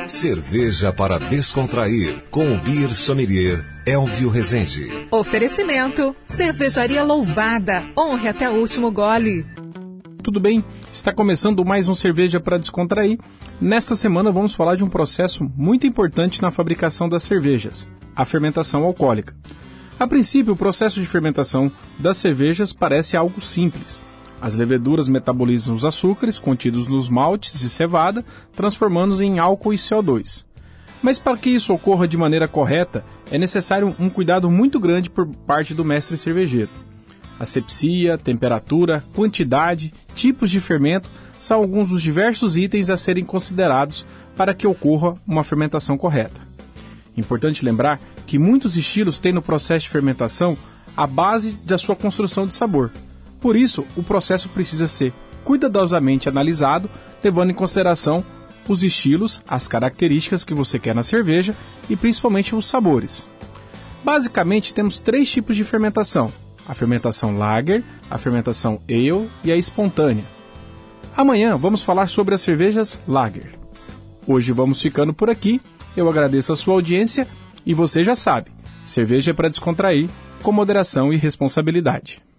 Cerveja para descontrair, com o Beer Sommelier Elvio Rezende. Oferecimento, Cervejaria Louvada, honre até o último gole. Tudo bem? Está começando mais um Cerveja para Descontrair. Nesta semana vamos falar de um processo muito importante na fabricação das cervejas, a fermentação alcoólica. A princípio, o processo de fermentação das cervejas parece algo simples. As leveduras metabolizam os açúcares contidos nos maltes de cevada, transformando-os em álcool e CO2. Mas para que isso ocorra de maneira correta, é necessário um cuidado muito grande por parte do mestre cervejeiro. Asepsia, temperatura, quantidade, tipos de fermento são alguns dos diversos itens a serem considerados para que ocorra uma fermentação correta. Importante lembrar que muitos estilos têm no processo de fermentação a base da sua construção de sabor. Por isso, o processo precisa ser cuidadosamente analisado, levando em consideração os estilos, as características que você quer na cerveja e principalmente os sabores. Basicamente, temos 3 tipos de fermentação: a fermentação lager, a fermentação ale e a espontânea. Amanhã vamos falar sobre as cervejas lager. Hoje vamos ficando por aqui. Eu agradeço a sua audiência e você já sabe, cerveja é para descontrair, com moderação e responsabilidade.